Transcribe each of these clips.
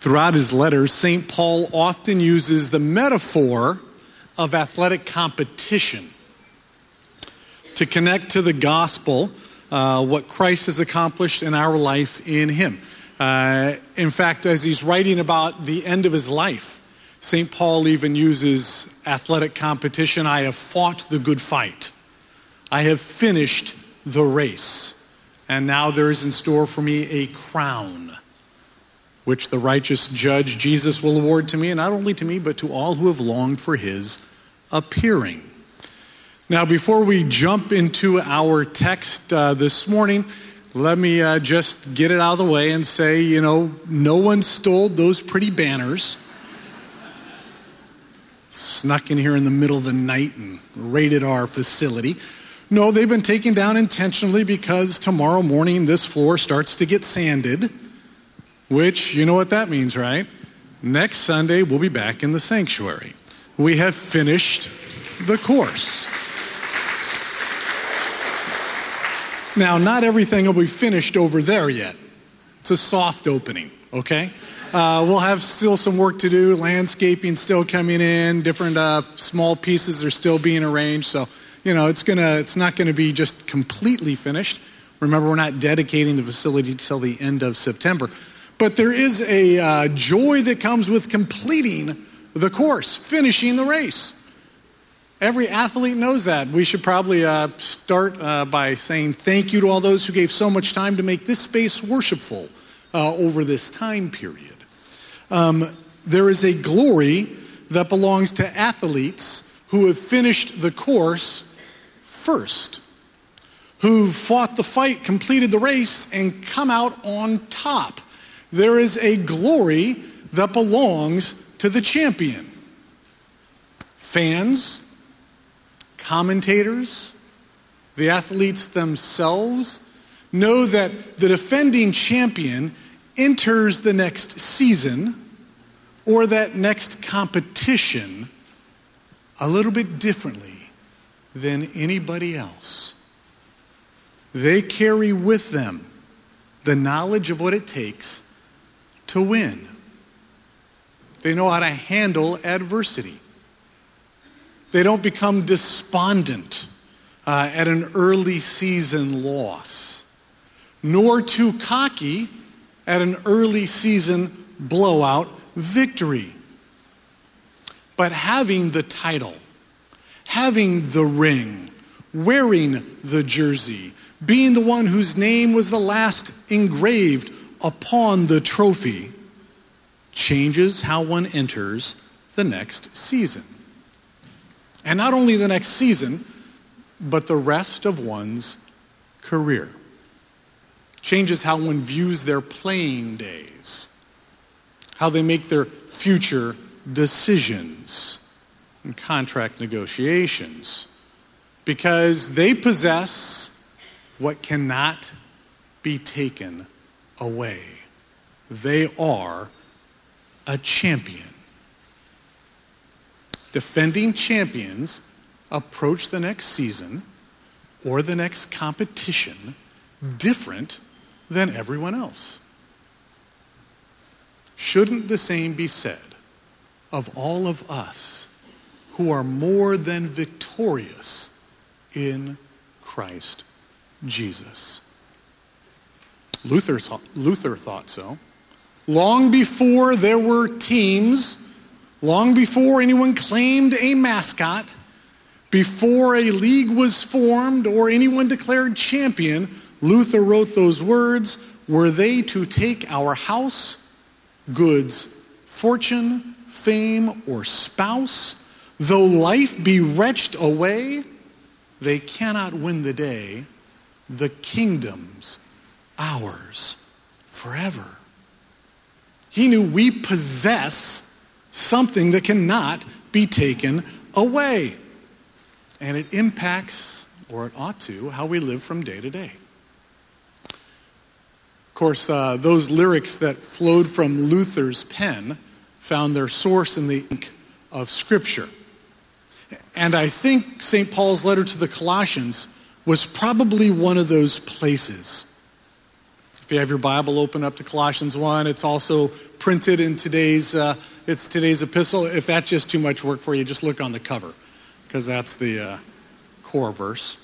Throughout his letters, St. Paul often uses the metaphor of athletic competition to connect to the gospel what Christ has accomplished in our life in him. In fact, as he's writing about the end of his life, St. Paul even uses athletic competition. I have fought the good fight. I have finished the race. And now there is in store for me a crown, which the righteous judge Jesus will award to me, and not only to me, but to all who have longed for his appearing. Now, before we jump into our text this morning, let me just get it out of the way and say, no one stole those pretty banners, snuck in here in the middle of the night and raided our facility. No, they've been taken down intentionally because tomorrow morning this floor starts to get sanded, which, you know what that means, right? Next Sunday, we'll be back in the sanctuary. We have finished the course. Now, not everything will be finished over there yet. It's a soft opening, okay? We'll have still some work to do. Landscaping still coming in. Different small pieces are still being arranged. So, it's not going to be just completely finished. Remember, we're not dedicating the facility until the end of September. But there is a joy that comes with completing the course, finishing the race. Every athlete knows that. We should probably start by saying thank you to all those who gave so much time to make this space worshipful over this time period. There is a glory that belongs to athletes who have finished the course first, who've fought the fight, completed the race, and come out on top. There is a glory that belongs to the champion. Fans, commentators, the athletes themselves know that the defending champion enters the next season or that next competition a little bit differently than anybody else. They carry with them the knowledge of what it takes to win. They know how to handle adversity. They don't become despondent at an early season loss, nor too cocky at an early season blowout victory. But having the title, having the ring, wearing the jersey, being the one whose name was the last engraved upon the trophy, changes how one enters the next season. And not only the next season, but the rest of one's career. Changes how one views their playing days, how they make their future decisions and contract negotiations, because they possess what cannot be taken away. They are a champion. Defending champions approach the next season or the next competition different than everyone else. Shouldn't the same be said of all of us who are more than victorious in Christ Jesus? Luther thought so. Long before there were teams, long before anyone claimed a mascot, before a league was formed or anyone declared champion, Luther wrote those words, "Were they to take our house, goods, fortune, fame, or spouse, though life be wrenched away, they cannot win the day. The kingdom's ours forever." He knew we possess something that cannot be taken away. And it impacts, or it ought to, how we live from day to day. Of course, those lyrics that flowed from Luther's pen found their source in the ink of Scripture. And I think St. Paul's letter to the Colossians was probably one of those places. If you have your Bible open up to Colossians 1, it's also printed in today's epistle. If that's just too much work for you, just look on the cover, because that's the core verse.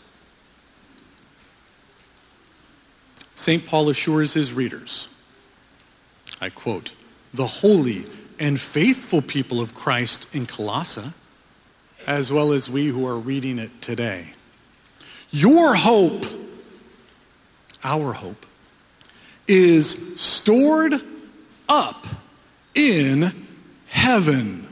St. Paul assures his readers, I quote, "The holy and faithful people of Christ in Colossae, as well as we who are reading it today. Your hope, our hope, is stored up in heaven."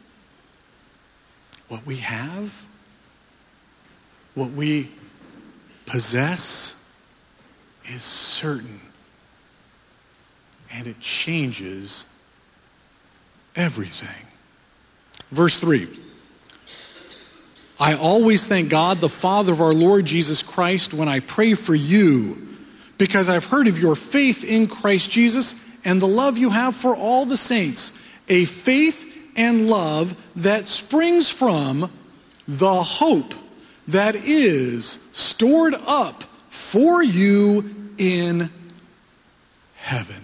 What we have, what we possess, is certain, and it changes everything. Verse 3, "I always thank God, the Father of our Lord Jesus Christ, when I pray for you, because I've heard of your faith in Christ Jesus and the love you have for all the saints, a faith and love that springs from the hope that is stored up for you in heaven."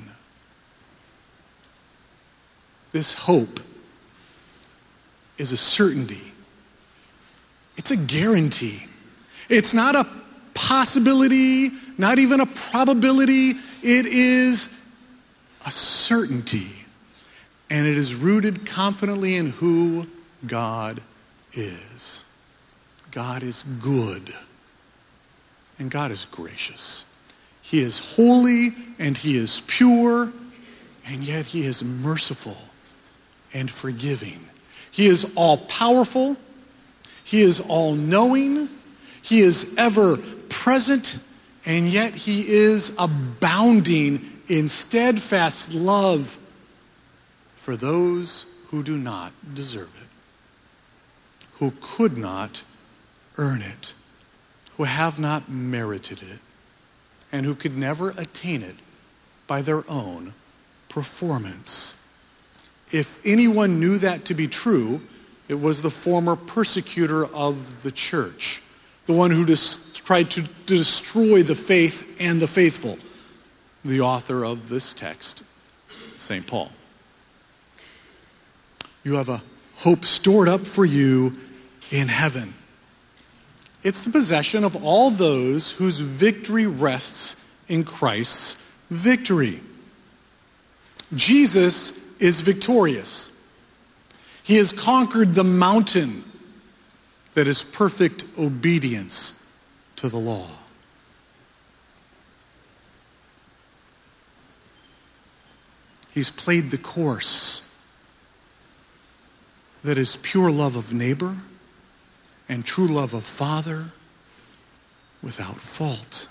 This hope is a certainty. It's a guarantee. It's not a possibility, not even a probability. It is a certainty. And it is rooted confidently in who God is. God is good. And God is gracious. He is holy and he is pure, and yet he is merciful and forgiving. He is all-powerful. He is all-knowing. He is ever-present, and yet he is abounding in steadfast love for those who do not deserve it, who could not earn it, who have not merited it, and who could never attain it by their own performance. If anyone knew that to be true, it was the former persecutor of the church, the one who tried to destroy the faith and the faithful, the author of this text, St. Paul. You have a hope stored up for you in heaven. It's the possession of all those whose victory rests in Christ's victory. Jesus is victorious. He has conquered the mountain that is perfect obedience to the law. He's played the course that is pure love of neighbor and true love of Father without fault.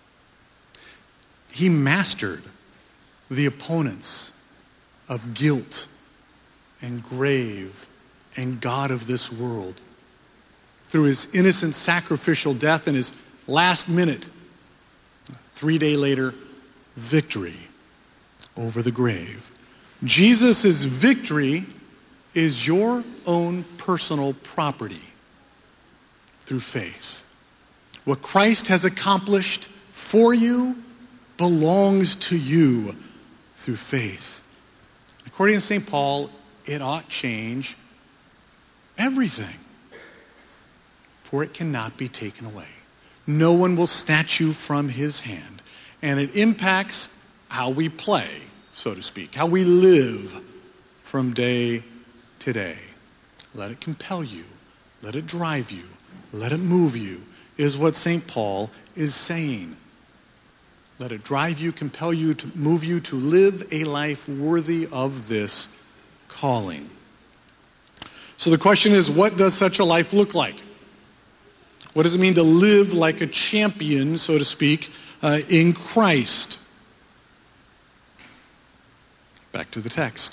He mastered the opponents of guilt and grave and God of this world through his innocent sacrificial death and his last minute, 3 days later, victory over the grave. Jesus' victory is your own personal property through faith. What Christ has accomplished for you belongs to you through faith. According to St. Paul, it ought change everything, for it cannot be taken away. No one will snatch you from his hand. And it impacts how we play, so to speak, how we live from day to day. Let it compel you. Let it drive you. Let it move you, is what St. Paul is saying. Let it drive you, compel you, to move you to live a life worthy of this calling. So the question is, what does such a life look like? What does it mean to live like a champion, so to speak, in Christ? Back to the text.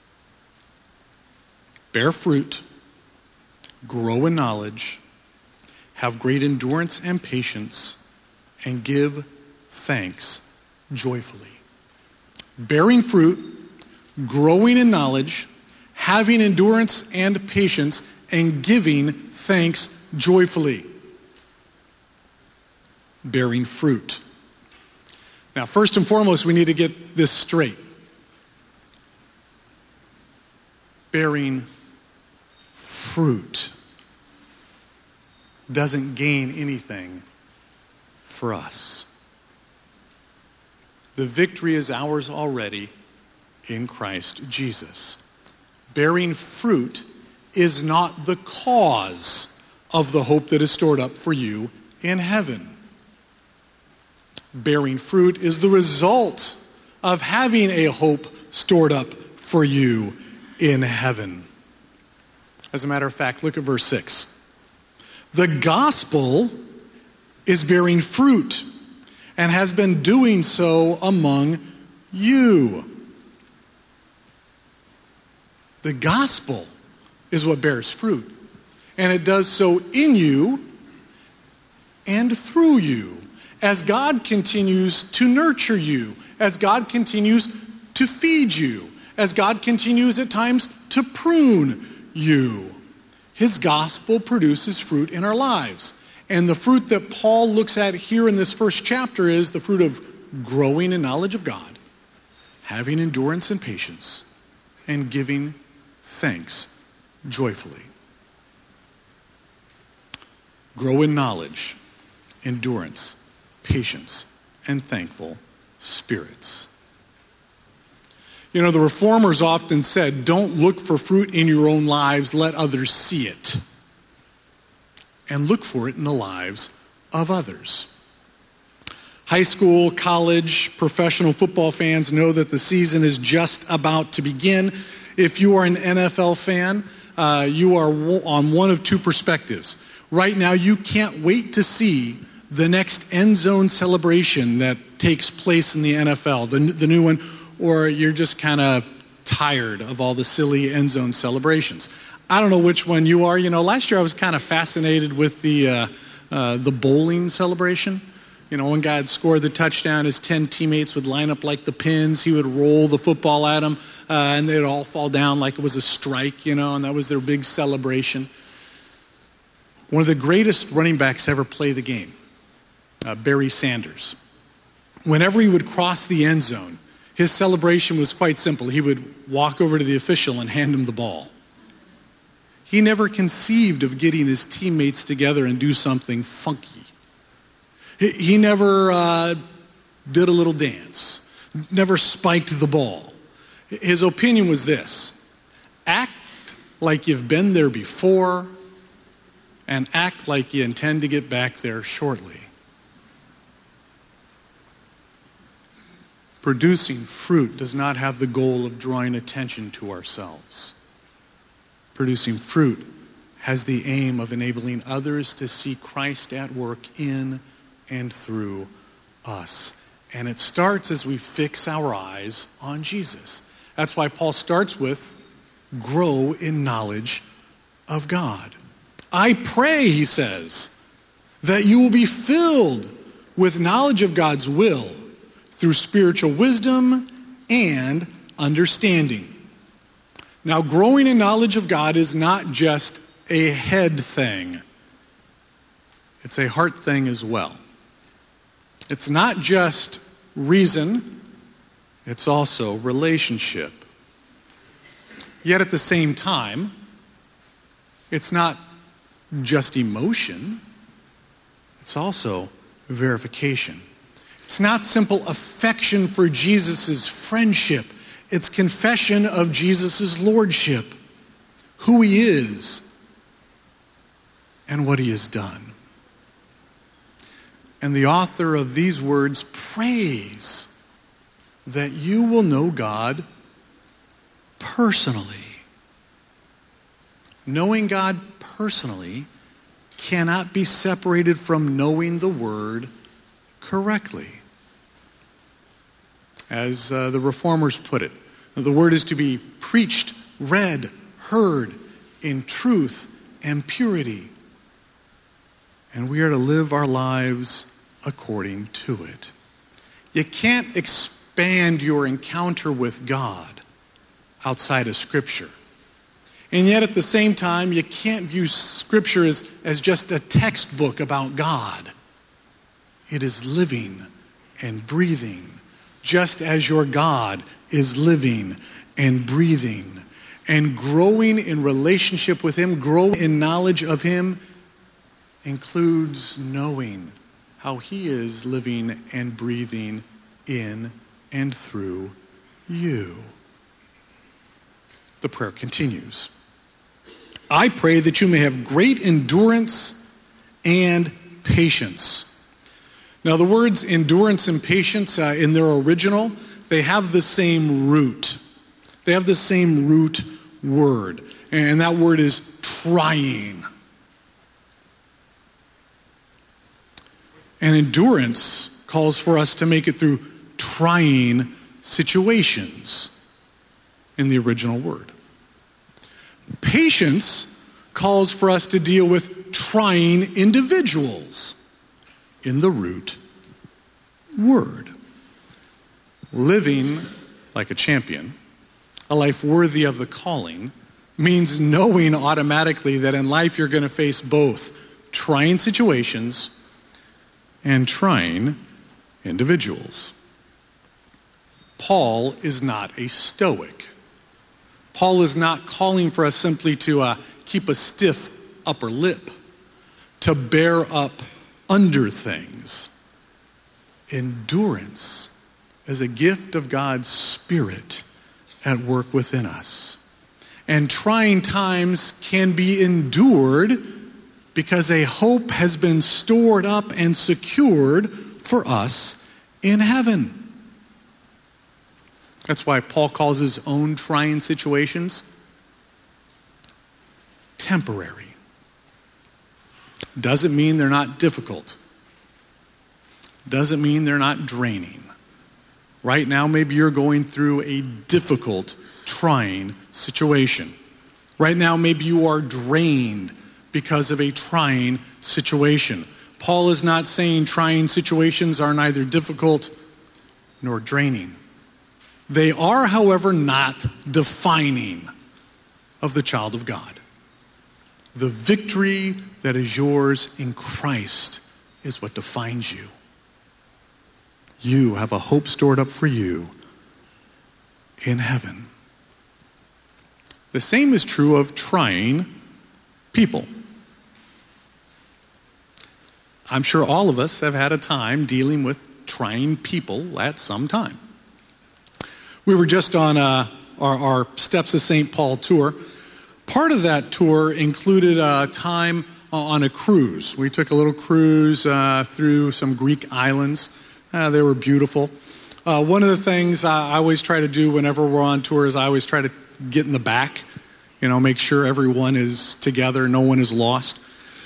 Bear fruit, grow in knowledge, have great endurance and patience, and give thanks joyfully. Bearing fruit, growing in knowledge, having endurance and patience, and giving thanks joyfully. Bearing fruit. Now, first and foremost, we need to get this straight. bearing fruit doesn't gain anything for us. The victory is ours already in Christ Jesus. Bearing fruit is not the cause of the hope that is stored up for you in heaven. Bearing fruit is the result of having a hope stored up for you in heaven. As a matter of fact, look at verse 6. The gospel is bearing fruit and has been doing so among you. The gospel is what bears fruit, and it does so in you and through you, as God continues to nurture you, as God continues to feed you, as God continues at times to prune you. His gospel produces fruit in our lives. And the fruit that Paul looks at here in this first chapter is the fruit of growing in knowledge of God, having endurance and patience, and giving thanks joyfully. Grow in knowledge, endurance, patience, and thankful spirits. You know, the reformers often said, don't look for fruit in your own lives, let others see it. And look for it in the lives of others. High school, college, professional football fans know that the season is just about to begin. If you are an NFL fan, you are on one of two perspectives. Right now, you can't wait to see the next end zone celebration that takes place in the NFL, the new one, or you're just kind of tired of all the silly end zone celebrations. I don't know which one you are. You know, last year I was kind of fascinated with the bowling celebration. You know, one guy had scored the touchdown, his 10 teammates would line up like the pins, he would roll the football at them, and they'd all fall down like it was a strike, you know, and that was their big celebration. One of the greatest running backs ever play the game, Barry Sanders. Whenever he would cross the end zone, his celebration was quite simple. He would walk over to the official and hand him the ball. He never conceived of getting his teammates together and do something funky. He never did a little dance, never spiked the ball. His opinion was this: act like you've been there before and act like you intend to get back there shortly. Producing fruit does not have the goal of drawing attention to ourselves. Producing fruit has the aim of enabling others to see Christ at work in and through us. And it starts as we fix our eyes on Jesus. That's why Paul starts with, grow in knowledge of God. I pray, he says, that you will be filled with knowledge of God's will through spiritual wisdom and understanding. Now, growing in knowledge of God is not just a head thing. It's a heart thing as well. It's not just reason, it's also relationship. Yet at the same time, it's not just emotion, it's also verification. It's not simple affection for Jesus' friendship. It's confession of Jesus' lordship, who he is, and what he has done. And the author of these words prays that you will know God personally. Knowing God personally cannot be separated from knowing the Word correctly. As the reformers put it, the Word is to be preached, read, heard in truth and purity. And we are to live our lives according to it. You can't expand your encounter with God outside of Scripture. And yet at the same time, you can't view Scripture as just a textbook about God. It is living and breathing, just as your God is living and breathing and growing in relationship with him, growing in knowledge of him, includes knowing how he is living and breathing in and through you. The prayer continues. I pray that you may have great endurance and patience. Now, the words endurance and patience in their original, they have the same root. They have the same root word. And that word is trying. And endurance calls for us to make it through trying situations in the original word. Patience calls for us to deal with trying individuals in the root word. Living like a champion, a life worthy of the calling, means knowing automatically that in life you're going to face both trying situations and trying individuals. Paul is not a stoic. Paul is not calling for us simply to keep a stiff upper lip, to bear up under things. Endurance is a gift of God's Spirit at work within us. And trying times can be endured because a hope has been stored up and secured for us in heaven. That's why Paul calls his own trying situations temporary. Doesn't mean they're not difficult. Doesn't mean they're not draining. Right now, maybe you're going through a difficult, trying situation. Right now, maybe you are drained because of a trying situation. Paul is not saying trying situations are neither difficult nor draining. They are, however, not defining of the child of God. The victory that is yours in Christ is what defines you. You have a hope stored up for you in heaven. The same is true of trying people. I'm sure all of us have had a time dealing with trying people at some time. We were just on our Steps of St. Paul tour. Part of that tour included time on a cruise. We took a little cruise through some Greek islands. They were beautiful. One of the things I always try to do whenever we're on tour is I always try to get in the back, make sure everyone is together, no one is lost.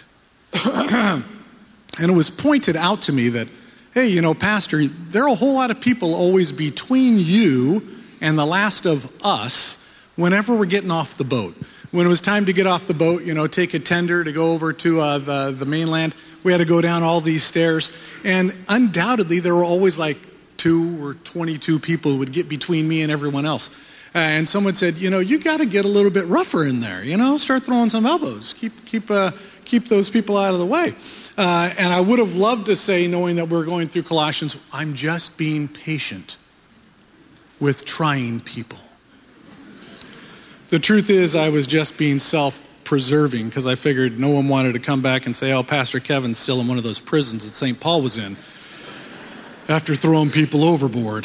And it was pointed out to me that, hey, Pastor, there are a whole lot of people always between you and the last of us whenever we're getting off the boat. When it was time to get off the boat, take a tender to go over to the mainland, we had to go down all these stairs. And undoubtedly, there were always like 2 or 22 people who would get between me and everyone else. And someone said, you got to get a little bit rougher in there. Start throwing some elbows. Keep those people out of the way. And I would have loved to say, knowing that we're going through Colossians, I'm just being patient with trying people. The truth is, I was just being self-preserving because I figured no one wanted to come back and say, oh, Pastor Kevin's still in one of those prisons that St. Paul was in after throwing people overboard.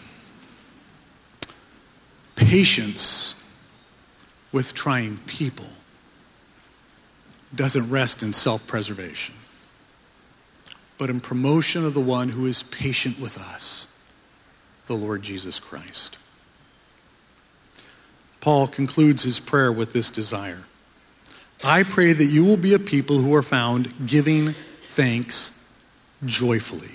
Patience with trying people doesn't rest in self-preservation, but in promotion of the one who is patient with us, the Lord Jesus Christ. Paul concludes his prayer with this desire. I pray that you will be a people who are found giving thanks joyfully.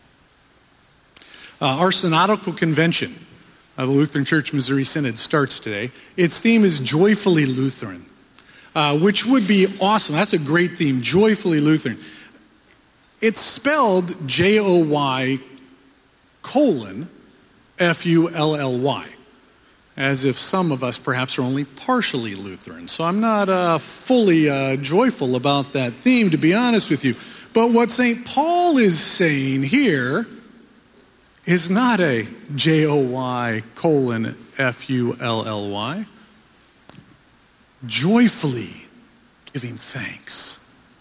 Our synodical convention of the Lutheran Church Missouri Synod starts today. Its theme is Joyfully Lutheran, which would be awesome. That's a great theme, Joyfully Lutheran. It's spelled Joy:, Fully, as if some of us perhaps are only partially Lutheran. So I'm not fully joyful about that theme, to be honest with you. But what St. Paul is saying here is not a Joy:, Fully. joyfully giving thanks.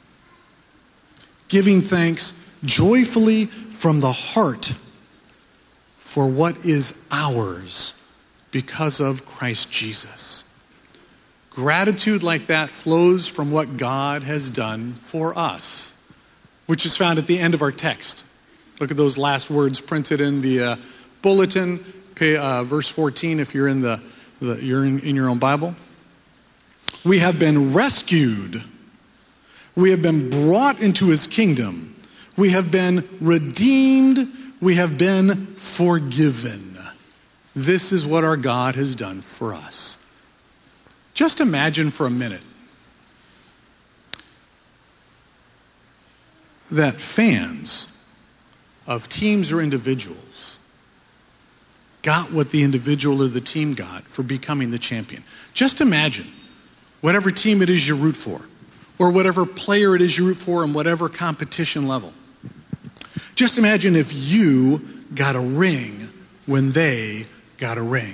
Giving thanks joyfully from the heart for what is ours because of Christ Jesus. Gratitude like that flows from what God has done for us, which is found at the end of our text. Look at those last words printed in the bulletin, verse 14 if you're in you're in your own Bible. We have been rescued. We have been brought into his kingdom. We have been redeemed. We have been forgiven. This is what our God has done for us. Just imagine for a minute that fans of teams or individuals got what the individual or the team got for becoming the champion. Just imagine whatever team it is you root for, or whatever player it is you root for in whatever competition level. Just imagine if you got a ring when they got a ring.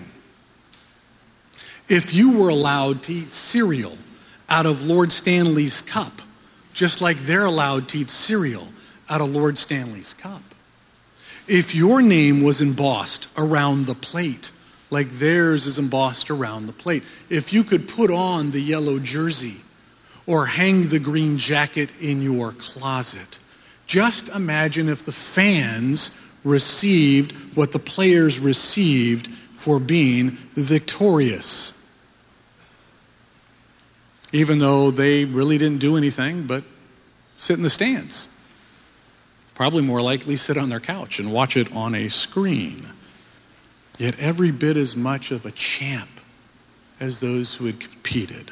If you were allowed to eat cereal out of Lord Stanley's cup, just like they're allowed to eat cereal out of Lord Stanley's cup. If your name was embossed around the plate, like theirs is embossed around the plate. If you could put on the yellow jersey or hang the green jacket in your closet, just imagine if the fans received what the players received for being victorious. Even though they really didn't do anything but sit in the stands. Probably more likely sit on their couch and watch it on a screen. Yet every bit as much of a champ as those who had competed.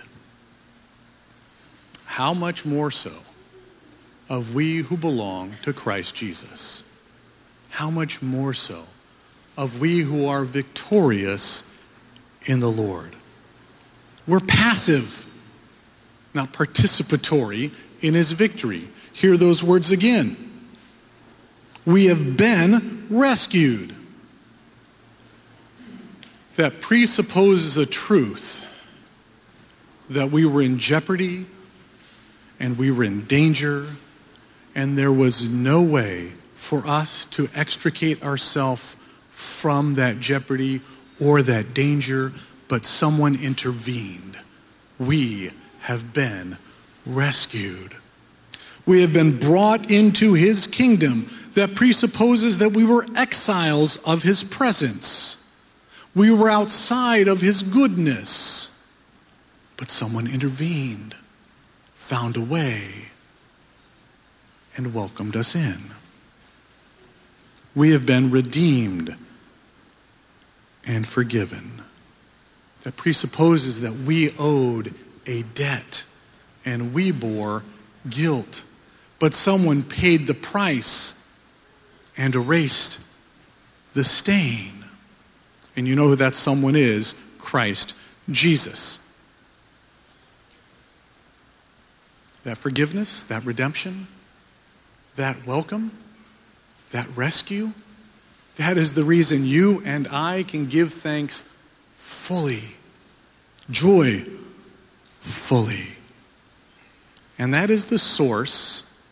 How much more so of we who belong to Christ Jesus? How much more so of we who are victorious in the Lord? We're passive, not participatory in his victory. Hear those words again. We have been rescued. That presupposes a truth that we were in jeopardy and we were in danger, and there was no way for us to extricate ourselves from that jeopardy or that danger, but someone intervened. We have been rescued. We have been brought into his kingdom that presupposes that we were exiles of his presence. We were outside of his goodness, but someone intervened, found a way, and welcomed us in. We have been redeemed and forgiven. That presupposes that we owed a debt and we bore guilt, but someone paid the price and erased the stain. And you know who that someone is? Christ Jesus. That forgiveness, that redemption, that welcome, that rescue, that is the reason you and I can give thanks fully, joy fully. And that is the source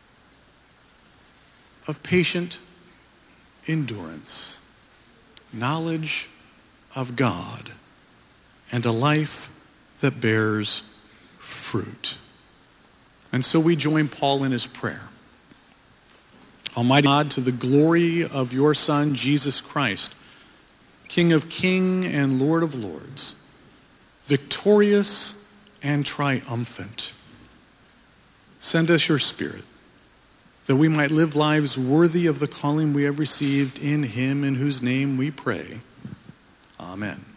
of patient endurance, knowledge of God, and a life that bears fruit. And so we join Paul in his prayer. Almighty God, to the glory of your Son, Jesus Christ, King of kings and Lord of lords, victorious and triumphant, send us your Spirit, that we might live lives worthy of the calling we have received in him, in whose name we pray. Amen.